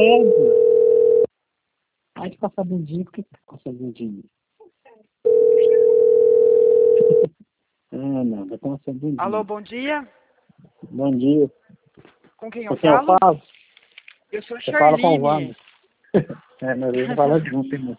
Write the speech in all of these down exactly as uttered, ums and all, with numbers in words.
credo. Ai, de passar bundinha, por que que passa bundinha? Ah, não, vai passar bundinha. Alô, bom dia. Bom dia. Com quem Com eu quem eu falo? falo? Eu sou a Você fala com o Charline. Wander. É, mas eu vou falar junto, irmão.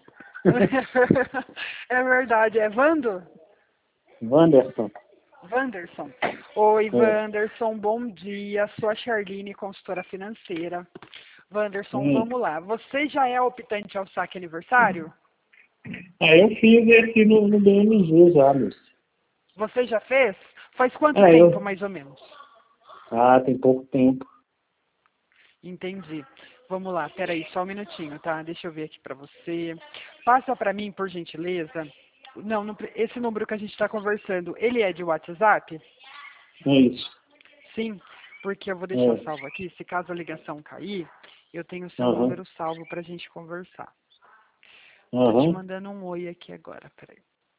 É verdade, é Vando? Wanderson. Wanderson. Oi, É. Wanderson, bom dia. Sou a Charline, consultora financeira. Wanderson, Hum. vamos lá. Você já é optante ao saque aniversário? É, eu fiz aqui no, no B M G já, Lúcio. Você já fez? Faz quanto É, tempo, eu... mais ou menos? Ah, tem pouco tempo. Entendi. Vamos lá, peraí, só um minutinho, tá? Deixa eu ver aqui pra você. Passa pra mim, por gentileza. Não, não pre- esse número que a gente está conversando, ele é de WhatsApp? É isso. Sim, porque eu vou deixar É. salvo aqui. Se caso a ligação cair, eu tenho o seu Aham. número salvo pra gente conversar. Tô te Aham. mandando um oi aqui agora, peraí.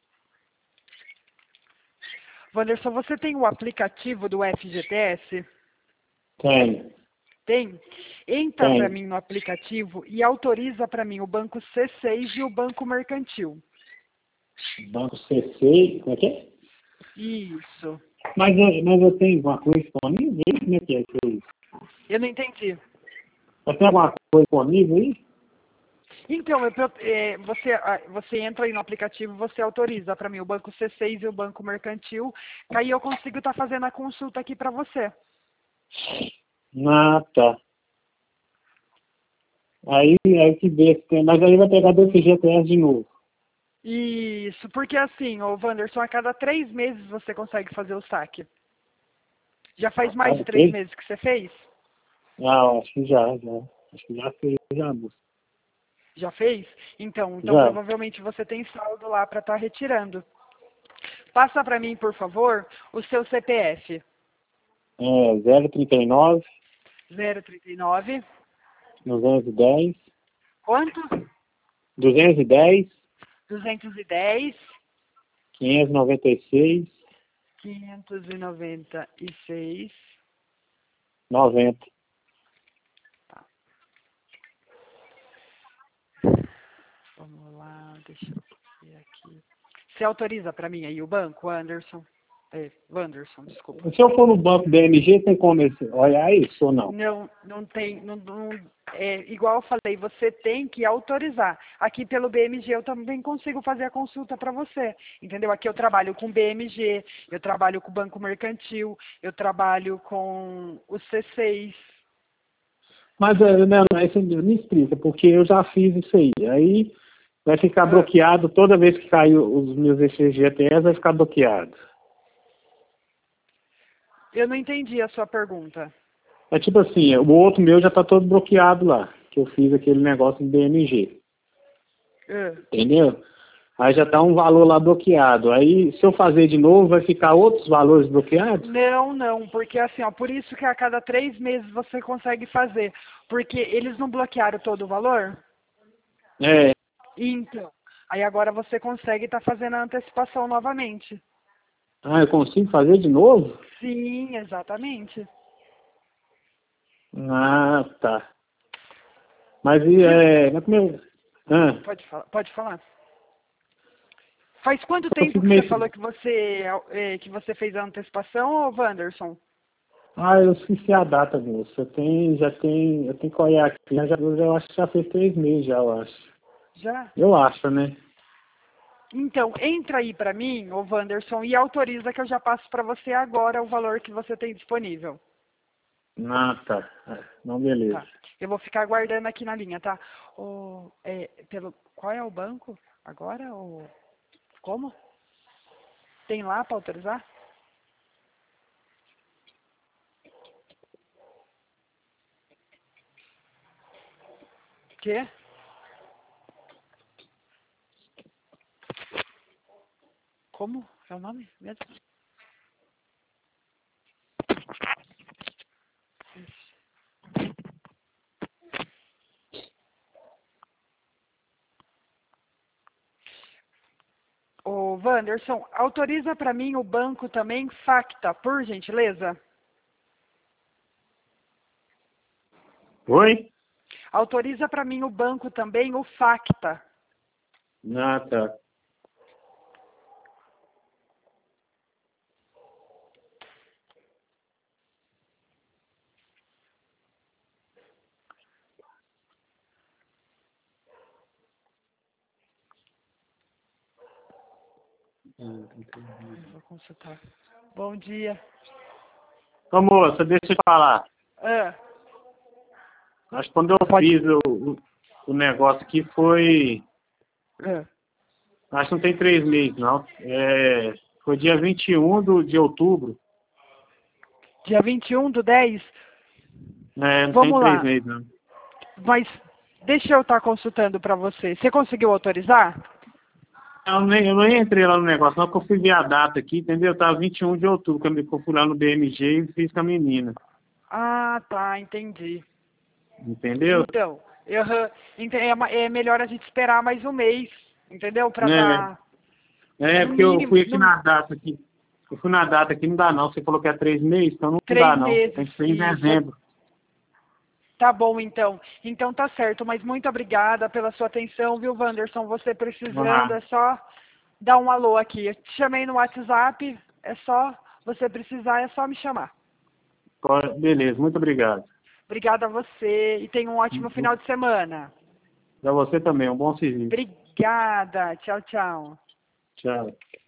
Wanderson, você tem o aplicativo do F G T S? Tem. Tem? Entra para Tem. mim no aplicativo e autoriza para mim o banco C seis e o banco mercantil. Banco C C, como é que é? Isso. Mas, eu- mas eu tenho alguma coisa disponível aí? Como é que é isso aí? Eu não entendi. Você tem alguma coisa disponível aí? Então, eu, eu- é, você, ah, você entra aí no aplicativo, você autoriza para mim o banco C seis e o banco mercantil, que aí eu consigo estar fazendo a consulta aqui para você. Ah, tá. Aí, aí que vê se tem. Mas aí vai pegar do F G T S de novo. Isso, porque assim, ô Wanderson, a cada três meses você consegue fazer o saque. Já faz mais de Cada três três? meses que você fez? Ah, acho que já, já. Acho que já fez, já, moço. Já fez? Então, então Já. provavelmente você tem saldo lá para estar retirando. Passa para mim, por favor, o seu C P F. É zero trinta e nove, zero trinta e nove. duzentos e dez, Quanto? duzentos e dez, duzentos e dez. quinhentos e noventa e seis, quinhentos e noventa e seis. noventa. Tá. Vamos lá, deixa eu ver aqui. Você autoriza para mim aí o banco, Anderson? É, Wanderson, desculpa. Se eu for no banco B M G, tem como esse, olhar isso ou não? Não, não tem, não, não- é, igual eu falei, você tem que autorizar. Aqui pelo B M G eu também consigo fazer a consulta para você, entendeu? Aqui eu trabalho com B M G, eu trabalho com o Banco Mercantil, eu trabalho com o C seis. Mas, é, não, não, isso me explica, porque eu já fiz isso aí. Aí vai ficar Ah, bloqueado, toda vez que cair os meus F G T S, vai ficar bloqueado. eu não entendi a sua pergunta. É tipo assim, o outro meu já tá todo bloqueado lá, que eu fiz aquele negócio em B M G, Ah, entendeu? Aí já tá um valor lá bloqueado. Aí, se eu fazer de novo, vai ficar outros valores bloqueados? não, não, porque assim, ó, por isso que a cada três meses você consegue fazer, porque eles não bloquearam todo o valor. É. Então, aí agora você consegue estar fazendo a antecipação novamente. Ah, eu consigo fazer de novo? Sim, exatamente. Ah, tá. Mas e Se- é. Mas como eu. Ah, Pode falar, pode falar. Faz quanto eu tempo fico que você meio. falou que você eh, que você fez a antecipação, ô Wanderson? Ah, eu esqueci a data, moço. Eu tenho, já tem. Eu tenho que olhar aqui. Já, já- eu acho que já fez três meses já, eu acho. Já? Eu acho, né? Então, entra aí pra mim, ô Wanderson, e autoriza que eu já passo pra você agora o valor que você tem disponível. Ah, tá. É, não, beleza. Tá. Eu vou ficar aguardando aqui na linha, tá? O, é, pelo, qual é o banco agora? O, como? Tem lá pra autorizar? Quê? Como é o nome mesmo? Ô, Wanderson, autoriza para mim o banco também Facta, por gentileza? Oi? Autoriza para mim o banco também, o Facta. Ah, tá. Vou consultar. Bom dia. Ô, moça, deixa eu te falar. Ah, Acho que quando eu Pode. fiz o, o, o negócio aqui foi... ah. Acho que não tem três meses, não. É, foi dia vinte e um do, de outubro. Dia vinte e um do dez? É, não Vamos tem três lá. meses, não. Mas deixa eu estar consultando para você. Você conseguiu autorizar? Eu nem, eu nem entrei lá no negócio, não, porque eu fui ver a data aqui, entendeu? Tava vinte e um de outubro, que eu me- que eu fui lá no B M G e fiz com a menina. Ah, tá, entendi. Entendeu? Então, eu, ente- é, ma- é melhor a gente esperar mais um mês, entendeu? Para É, dar, é, no porque eu mínimo, fui aqui no, na data aqui. Eu fui na data aqui, não dá não. Você falou que é três meses, então não dá três não. meses. Tem que ser em Isso. dezembro. Tá bom, então. Então tá certo, mas muito obrigada pela sua atenção, viu, Wanderson? Você precisando, Ah, é só dar um alô aqui. Eu te chamei no WhatsApp, é só você precisar, é só me chamar. beleza, muito obrigado. Obrigada a você e tenha um ótimo final de semana. Para você também, um bom serviço. Obrigada. Tchau, tchau. Tchau.